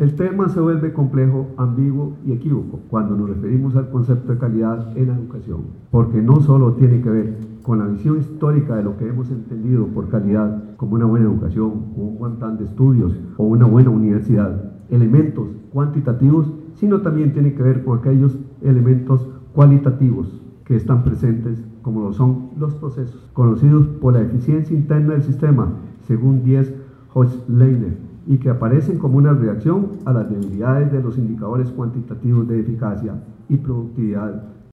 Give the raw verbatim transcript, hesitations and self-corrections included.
El tema se vuelve complejo, ambiguo y equívoco cuando nos referimos al concepto de calidad en la educación, porque no solo tiene que ver con la visión histórica de lo que hemos entendido por calidad como una buena educación, o un buen plan de estudios o una buena universidad, elementos cuantitativos, sino también tiene que ver con aquellos elementos cualitativos que están presentes, como lo son los procesos, conocidos por la eficiencia interna del sistema, según Diez Hochleitner, y que aparecen como una reacción a las debilidades de los indicadores cuantitativos de eficacia y productividad